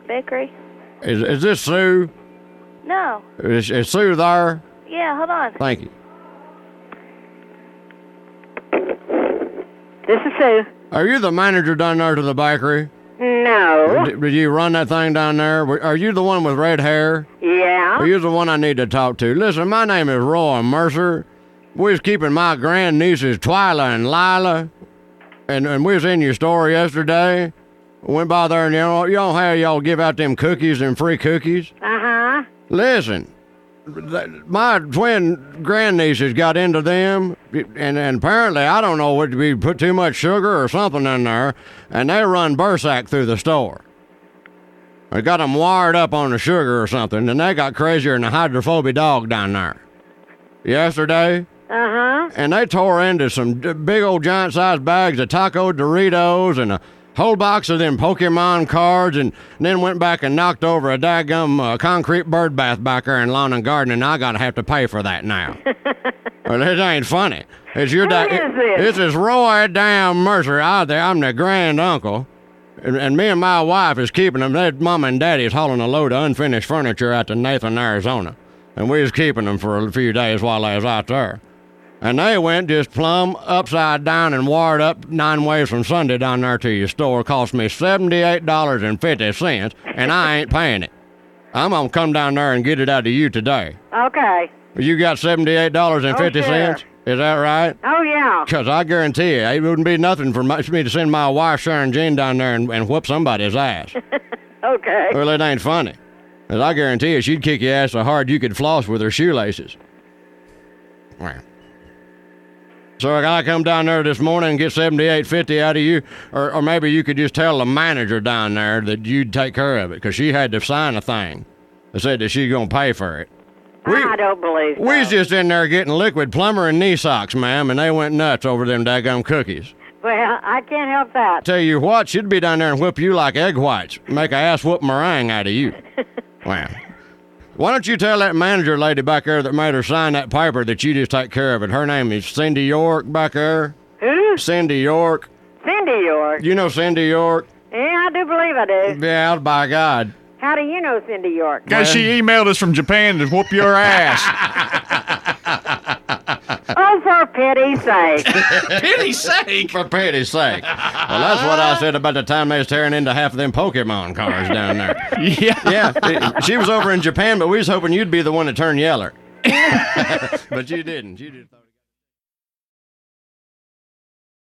Bakery. Is this Sue? No. Is Sue there? Yeah, hold on. Thank you. This is Sue. Are you the manager down there to the bakery? No. Did you run that thing down there? Are you the one with red hair? Yeah. Are you the one I need to talk to? Listen, my name is Roy Mercer. We was keeping my grandnieces Twyla and Lila, and we was in your store yesterday. Went by there and you don't have y'all give out them cookies and free cookies. Uh-huh. Listen, my twin grandnieces got into them, and apparently, I don't know, what we put too much sugar or something in there, and they run Bursac through the store. They got them wired up on the sugar or something, and they got crazier than a hydrophobic dog down there. Yesterday, Uh-huh. and they tore into some big old giant-sized bags of Taco Doritos and a whole box of them Pokemon cards, and then went back and knocked over a daggum concrete bird bath back there in Lawn and Garden, and I gotta have to pay for that now. Well, this ain't funny. It's your Who is this? This is Roy Damn Mercer out there. I'm the grand uncle, and me and my wife is keeping them. Their mama and daddy is hauling a load of unfinished furniture out to Nathan, Arizona, and we was keeping them for a few days while I was out there. And they went just plumb upside down and wired up 9 ways from Sunday down there to your store. Cost me $78.50, and I ain't paying it. I'm going to come down there and get it out of you today. Okay. You got $78.50? Oh, sure. Is that right? Oh, yeah. Because I guarantee you, it wouldn't be nothing for me to send my wife, Sharon Jean, down there and whoop somebody's ass. Okay. Well, it ain't funny. 'Cause I guarantee you, she'd kick your ass so hard you could floss with her shoelaces. Well. So I gotta come down there this morning and get $78.50 out of you, or maybe you could just tell the manager down there that you'd take care of it, because she had to sign a thing that said that she's gonna pay for it. I don't believe so. We was just in there getting liquid plumber and knee socks, ma'am, and they went nuts over them daggum cookies. Well, I can't help that. Tell you what, she'd be down there and whip you like egg whites, make a ass whoop meringue out of you. Wow. Why don't you tell that manager lady back there that made her sign that paper that you just take care of it? Her name is Cindy York back there. Who? Cindy York. Cindy York. You know Cindy York? Yeah, I do believe I do. Yeah, by God. How do you know Cindy York? Because she emailed us from Japan to whoop your ass. Oh, for pity's sake. Pity's sake. For pity's sake. Well, that's what I said about the time they was tearing into half of them Pokemon cars down there. Yeah. Yeah, she was over in Japan, but we was hoping you'd be the one to turn yeller. But you didn't. You just